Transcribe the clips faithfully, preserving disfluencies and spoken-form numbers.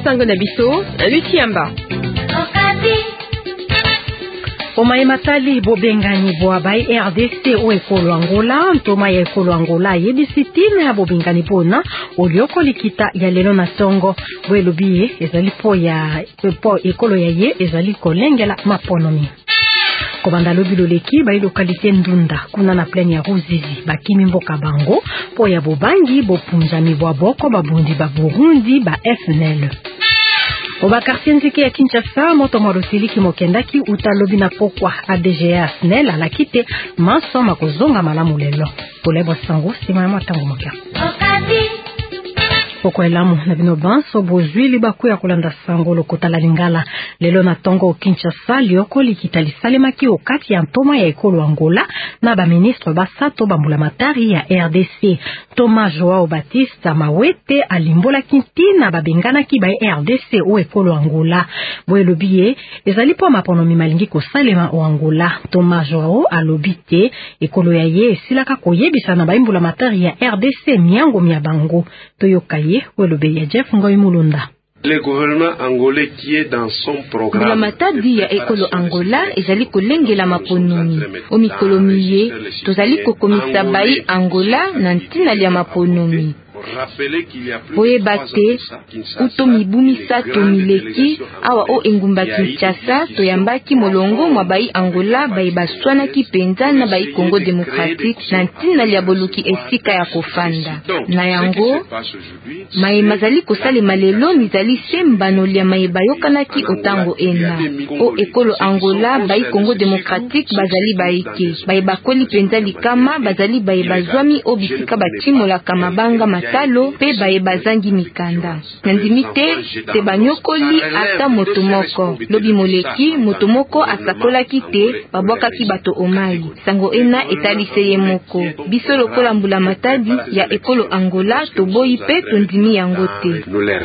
sango na biso Luciamba. Oma ematali bobengani boabai R D C o ekolo Angola ntoma ya ekolo Angola yebisitine ya bobengani bona olioko likita ya lelo na songo bwelobiye ezali po ya po ekolo ya ye ezali kolengela maponomi kobanda lobilo leki ba lokalite ndunda kuna na plaine ya Ruzizi bakimi mboka bango po ya bobangi bopunzami bwa boko babundi ba Burundi ba F N L. Oba quartier nziki ya Kinshasa moto marosili kimokendaki utalobi na pokwa A D G A S N E L alakite maso makozonga malamu lelo polebo sango sima ya matango moka poko elamu na bino banso bozwili baku ya kolanda sango lokota la lingala lelo na tongo Kinshasa lioko likita lisalemaki okati ya ntoma ya ekolo Angola na ba ministre basato bambula matari ya R D C Thomas Joao Baptiste Mawete alimbola kintina babengana ki ba R D C o ekolo Angola bwelobiye ezali po maponomi malingi kosalema o Angola. Thomas Joao alobite ekolo ya ye silaka koyebisa na baimbula matari ya R D C miango mia bango toyokaye welobeya Jeff Ngoy Mulunda. Le gouvernement angolais qui est dans son programme. La matadi ya ekolo Angola ezali kolengela maponomi. O mikolomiye tozali kokomisa bai Angola na ntina ya maponomi. Oyebate uto mibumisa to mileki awa o engumba Kinshasa toyambaki molongo mwa bai Angola bai baswana ki penza na bai Congo Democratique na ntina ya boluki esika ya kofanda na yango mai mazali kosale malelo mizali sembano lia mai bayokanaki otango ena o ekolo Angola bai Congo Democratique bazali baike bai bakoli penza likama bazali bai bazwami o bisika batimola kama banga talo pe bae bazangi mikanda nandimite te banyokoli ata motomoko lobi moleki motomoko asakolaki te babwakaki bato omai sango ena etaliseye moko biso lokola mbula matadi ya ekolo Angola toboyi pe tondimi yango te.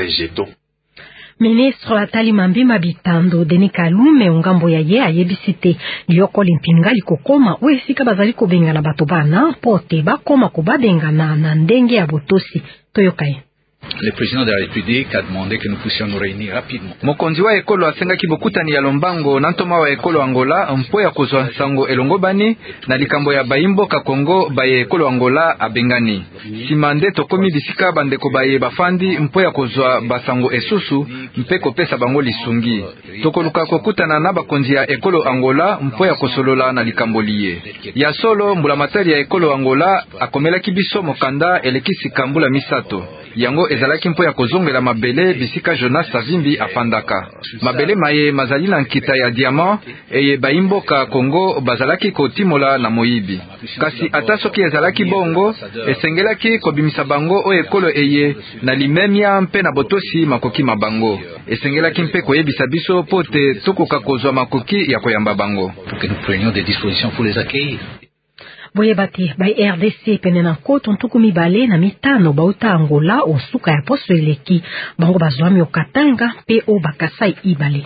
Ministre Atali Mambima Bitando Denis Kalume ungambo ya ye ayebisite lioko limpinga likokoma wesika bazali kobenga bato bana pote bakoma kobabengana na ndenge ya botosi toyokaye. Le président de la République a demandé que nous puissions nous réunir rapidement. Mokonzi wa ekolo asengaki bokutani ya lombango na ntoma wa ekolo Angola mpo ya kozwa sango elongo bani na likambo ya baimbo ka Kongo baye ekolo Angola abengani. Simande tokomi bisika bandeko baye bafandi mpo ya kozwa basango esusu mpe kopesa bango lisungi. Tokoluka kokutana na bakonzi ya ekolo Angola mpo ya kosolola na likambo liye. Ya solo mbula matari ya ekolo Angola akomelaki biso mokanda elekisi kambula misato. Yango ezalaki mpo ya kozongela mabele bisika Jonas Savimbi afandaka. Mabele maye mazali na nkita ya diamant eye baimboka Kongo bazalaki kotimola na moyibi. Kasi ata soki ezalaki bongo esengelaki kobimisa bango o ekolo eye na limemia mpe na botosi makoki mabango. Esengelaki mpe koyebisa biso pote tokoka kozwa makoki ya koyamba bango. Pour que nous prenions des dispositions pour les accueillir. Boyebati by R D C penena koto ntuku mibale na mitano bauta Angola osuka ya poso eleki bango bazwami okatanga pe o bakasai ibale.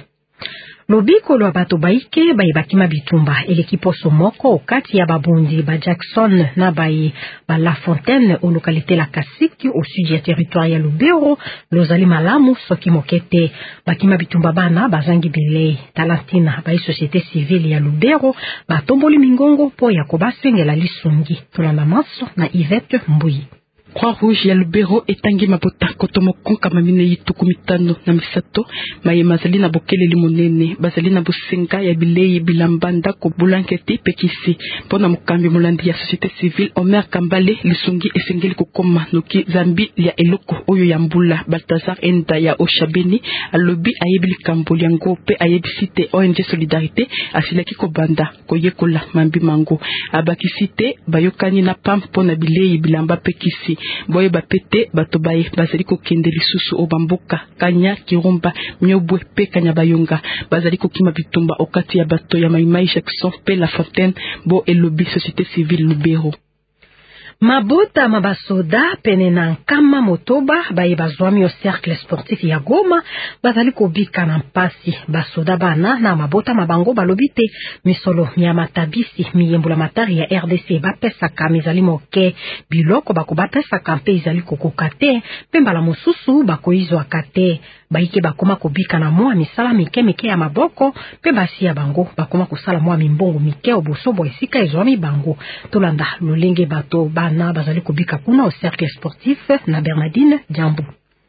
Lobiko lwa bato baike bayi bakima bitumba eleki poso moko okati ya babundi ba Jackson na bayi ba La Fontaine o lokalite la Kasiki au sud ya territoire ya Lubero lozali malamu soki mokete bakima bitumba bana bazangi bilei talantina bayi société civile ya Lubero batomboli mingongo po ya kobasengela lisungi tolanda maso na Yvette Mbuyi. Croix-Rouge ya Lubero etangi mabota kotomo konka mamine yituku mitano na misato maye mazali na bokele limonene bazali na bosenga ya bilei bilambanda ko bulanketi pekisi pona mukambi mulandi ya société civile Omer Kambale lisungi esengeli kokoma noki zambi ya eloko oyo ya mbula Baltazar Enda ya Oshabeni alobi ayebili kambo yango pe ayebisite O N G Solidarité asilaki ko banda koyekola mambi mango abakisite bayokani na pam pona bilei bilamba pekisi boye bapete bato baye bazali kokende lisusu o bamboka kanya kirumba myobwe pe kanya bayonga bazali kokima bitumba okati ya bato ya Maimai Jackson pe La Fontaine bo elobi société civile Lubero. Mabota mabasoda pene na nkama motoba baye bazwami au cercle sportif ya Goma bazali kobika na mpasi basoda bana na mabota mabango balobite misolo ya matabisi miyembula matari ya R D C bapesa kamizali moke biloko bako bapesa kampe izali kokokate pembala mosusu bakoizwa kate baike bakoma kobika na mwa misala mike mike ya maboko pe basi ya bango bakoma kusala mwa mimbongo mike obosobo esika ezwami bango tolanda lolenge bato bana bazali kobika kuna au cercle sportif na Bernardine Diambu.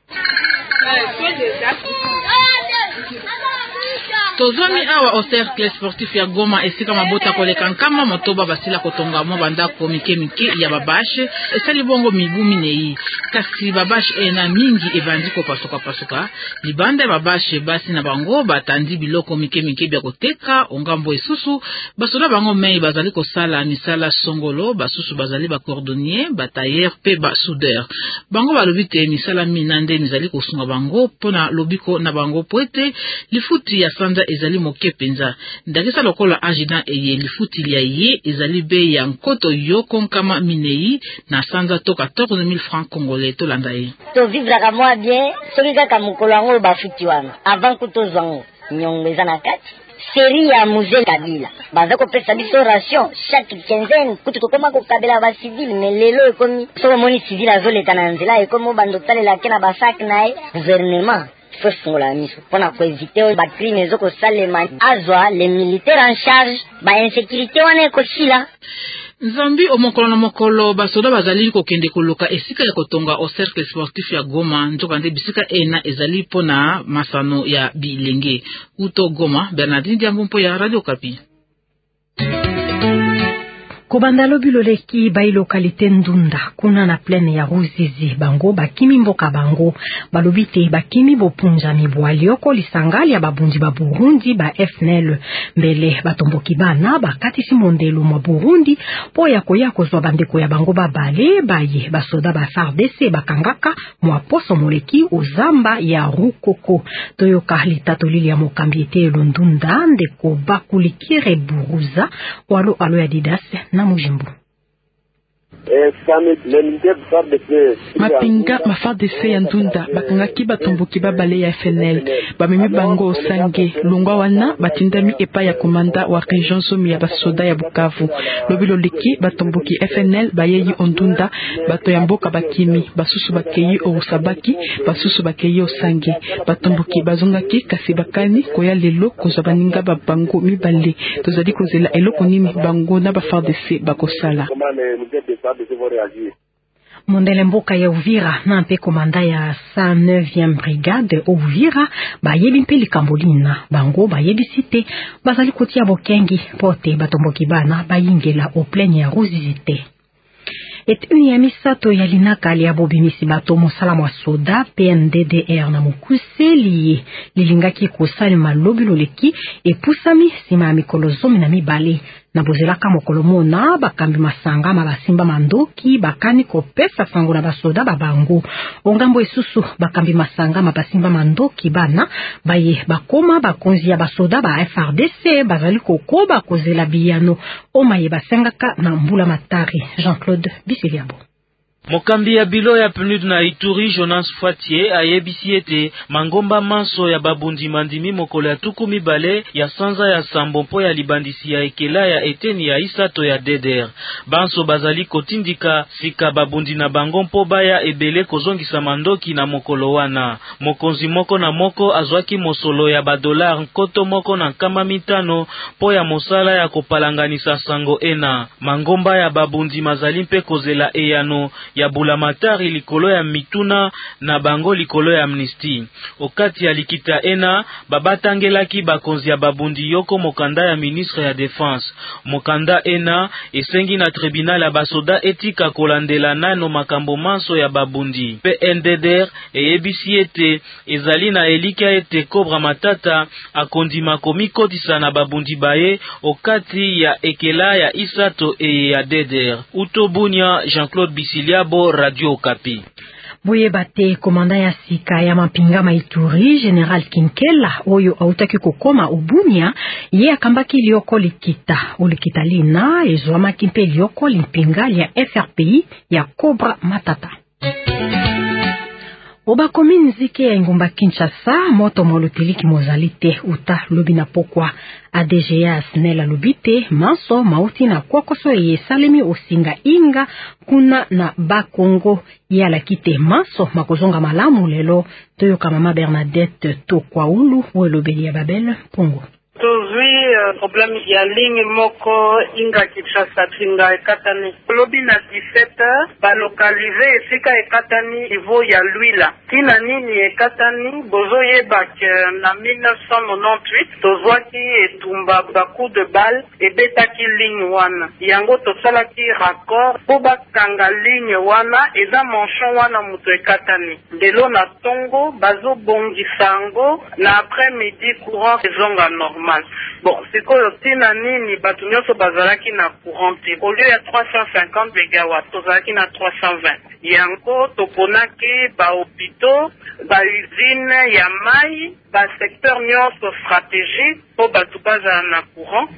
Tozami awa au cercle sportif ya Goma esika mabota koleka nkama motoba basila kotonga mo bandako mike mike ya babashe esali bongo mibu minei kasi babashe ena mingi evandi ko pasoka pasoka libanda ya babashe basi na bango batandi biloko mike mike bya koteka ongambo esusu basola bango mei bazali kosala misala songolo basusu bazali ba cordonnier ba tailleur pe ba soudeur bango balobite misala minande mizali kosunga bango pona lobiko na bango poete lifuti ya sanda ezali moke penza ndakisa lokola ajina eye lifuti lia ye ezali be ya nkoto yoko nkama minei na sanza to quatorze mille francs congolais to landa ye to vivre ka moi bien soki kaka mukolo yango bafuti wana avant kuto zwango nyongo eza na kati série ya musée Kabila baza ko pesa biso ration chaque quinzaine kutu kokoma ko kabela ba civil mais lelo ekomi so moni civil azoleta na nzela ekomo bandotale la kena basak nae gouvernement fosungola miso pona ko éviter ba crime zoko salema azwa les militaires en charge ba insécurité wana ko sila Nzambi omokolo na mokolo basoda bazali kokende koluka esika ya kotonga au cercle sportif ya Goma njokande bisika ena ezali pona masano ya bilenge uto Goma. Bernardine Diambo ya Radio Okapi. Kobanda lobiloleki bai lokalite Ndunda kuna na plaine ya Ruzizi bango bakimi mboka bango balobite bakimi bopunja mibwalioko lisangali ya babundi ba Burundi ba F N L mbele batomboki bana bakati simondelo mwa Burundi po ya koya kozwa bandeko ya bango babale baye basoda ba F A R D C bakangaka mwa poso moleki uzamba ya Rukoko toyoka litatolili ya mokambiete Ndunda ndeko bakulikire buruza walo alo ya Didas na Mujimbu. Mapinga ma F A R D C ya Ndunda bakangaki batomboki babale ya F N L bamemi bango osange longwa wana batindami epa ya komanda wa region zomi ya basoda ya Bukavu lobilo leki batomboki F N L bayeyi ondunda bato ya mboka bakimi basusu bakeyi orusabaki basusu bakeyi osange batomboki bazongaki kasi bakani koya lelo kozwa baninga babango mibale tozali kozela eloko nini bango na ba F A R D C bakosala. Mondele mboka ya Uvira na mpe komanda ya cent neuvième brigade Uvira bayebi mpe likambolina bango bayebi site bazali kotia bokengi pote batomboki bana bayingela au plaine ya Ruzizite. Et une ya misato ya linakali ya bobimisi bato mosala mwa soda P N D D R na mokuse liye lilingaki kosali malobi loleki epusami sima ya mikolo zomi na mibale na bozelaka mokolo mona bakambi masanga mabasimba mandoki bakani kopesa sango na basoda babango ongambo esusu bakambi masanga mabasimba mandoki bana baye bakoma bakonzi ya basoda ba F R D C bazali kokoba kozela biyano omaye basengaka na mbula matari. Jean-Claude Biseliabo. Mokambi ya bilo ya P N U D na Ituri Jonas Fatier ayebisi ete mangomba manso ya babundi mandimi mokolo ya tuku mibale ya sanza ya sambo mpo ya libandisi ya ekela ya eteni ya isato ya D D R. Banso bazali kotindika sika babundi na bango mpo baya ebele kozongisa mandoki na mokolo wana. Mokonzi moko na moko azwaki mosolo ya badolar nkoto moko na nkama mitano po ya mosala ya kopalanganisa sango ena. Mangomba ya babundi mazali mpe kozela eyano ya bulamatari likolo ya mituna na bango likolo ya amnistie. Okati ya likita ena babatangelaki bakonzi ya babundi yoko mokanda ya ministre ya défense. Mokanda ena esengi na tribunal ya basoda etika kolandela nano makambo manso ya babundi. P N D D R eyebisi ete ezali na elika ete Cobra Matata akondima komikotisa na babundi baye okati ya ekela ya isato e ya D D R. Utobunya Jean-Claude Bisiliabo, Radio Okapi. Boye bate komanda ya sika ya mapinga Maituri General Kinkela oyo autaki kokoma ubunia ye akambaki lioko likita ulikita lina ezwama kimpe lioko limpinga ya F R P I ya Cobra Matata. Oba komini zike ya Ngumba Kinshasa moto molutiliki mozalite uta lubina pokwa A D G A snela lubite manso mauti na kwakoso ye salemi osinga inga kuna na Bakongo ya lakite manso makozonga malamu lelo toyoka mama Bernadette Tokwaulu welobeli ya Babel Pongo. Tozui problème ya ligne moko inga Kinshasa tinga ekatani lobi na dix-sept heures ba localiser esika ekatani niveau ya Luila tina nini ekatani bozo yeba ke na mille neuf cent quatre-vingt-dix-huit tozwaki etumba ba coup de balle ebetaki ligne wana yango tosalaki raccord po bakanga ligne wana eza manchon wana muto ekatani lelo na tongo bazo bongisango na après midi courant ezonga normal. Bon, c'est que tina nini batu nyonso bazalaki na courant au lieu ya trois cent cinquante mégawatts tozalaki na trois cent vingt. Yango toponaki ba hôpitaux, ba usine ya mai, ba secteur nyonso stratégique po batu bazala na courant.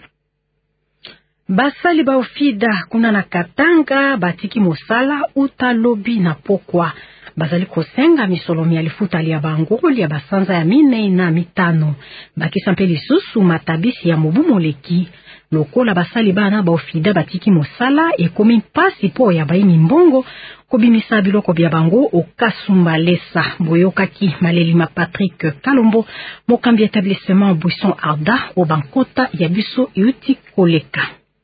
Basali ba ofida kuna na Katanga batiki mosala utalobi na pokwa. Bazali kosenga misolomi ya lifuta ya bango ya basanza ya mine na mitano. Bakisa mpe lisusu matabisi ya mobu moleki. Lokola basali bana ba ofida batiki mosala ekomi mpasi po ya bayi mbongo kobimisa biloko bya bango okasumbalesa boyokaki malelima Patrick Kalombo mokambi établissement Buisson Arda o bankota ya biso yuti koleka.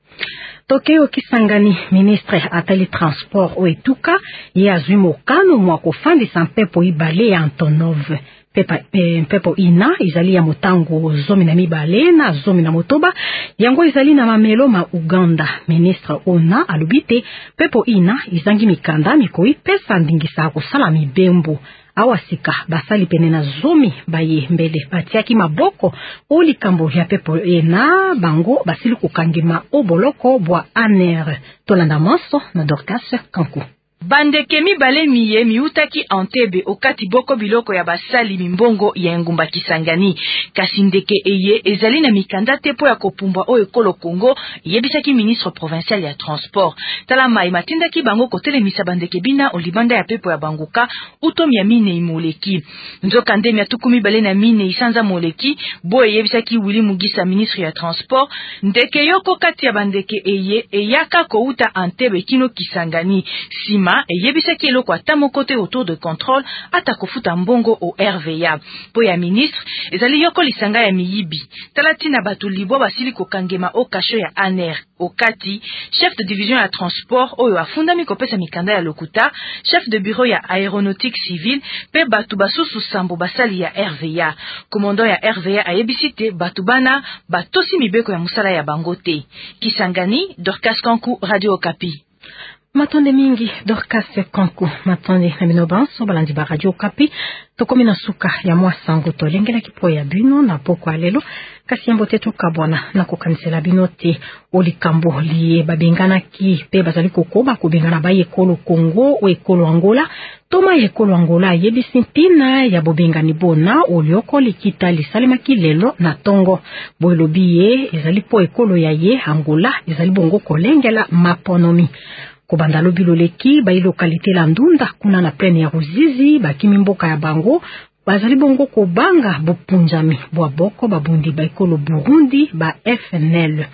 Tokeo Kisangani, ministre atali transport o etuka, ye azui mokano mwako fandi sa mpepo ibale ya Antonov. Pepa, e, mpepo ina, izali ya motango zomi na mibale na zomi na motoba, yango izali na mamelo ma Uganda. Ministre ona alubite, pepo ina, izangi mikanda mikoi pesa ndingisa kusala mibembo. Awasika basali pene na zomi baye mbele batiaki maboko oli kambo ya pepo ena bango basili kukangima oboloko bwa aner tolanda maso na Dorcas Kanku. Bandeke mibale miye miutaki Entebbe okati boko biloko ya basali mimbongo ya Ngumba Kisangani. Kasi ndeke eye ezali na mikanda te po ya kopumbwa o ekolo Kongo yebisaki ministre provincial ya transport. Tala mai matindaki bango kotelemisa bandeke bina olibanda ya pepo ya banguka utomi ya mine imoleki. Nzoka ndemi ya tuku mibale na mine isanza moleki bo yebisaki Willy Mugisa ministre ya transport. Ndeke yoko kati ya bandeke eye eyaka kouta Entebbe kino Kisangani. Sima eyebisaki eloko atamo kote autour de contrôle atakofuta mbongo au R V A. Po ya ministre ezali yoko lisanga ya miyibi. Talatina batu libo basili kokangema o kasho ya aner. Okati chef de division ya transport oyo afundami kopesa mikanda ya lokuta, chef de bureau ya aéronautique civile pe batu basusu sambo basali ya R V A. Commandant ya R V A ayebisite batu bana batosi mibeko ya musala ya bangote. Kisangani, Dorcas Kanku, Radio Okapi. Matonde mingi Dorcas Kanku matonde na minobanso balandi ba Radio Okapi tokomi na suka ya mwasango tolengela kipo ya bino na poko alelo kasi yambo tetu kabwana na kokanisela bino te olikambo liye babengana ki pe bazali kokoba kubengana ba ekolo Kongo o ekolo Angola toma ekolo Angola yebisi ntina ya bobengani bona olioko likita lisalema kilelo na tongo boelobiye ezali po ekolo ya ye Angola ezali bongo kolengela maponomi. Kobanda lobilo leki ba lokalite la Ndunda kuna na plaine ya Ruzizi bakimi mboka ya bango bazali bongo kobanga bopunjami bwa boko babundi ba ekolo Burundi ba F N L.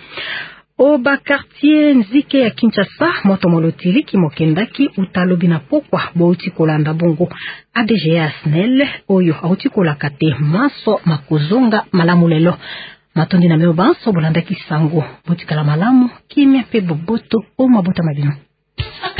O ba quartier nzike ya Kinshasa moto molotili ki mokendaki utalobi na pokwa bouti kolanda bongo A D G A S N E L oyo auti kolakate maso makozonga malamu lelo. Matondi na meo banso bolanda kisango botikala malamu kimya pe boboto o mabota mabino.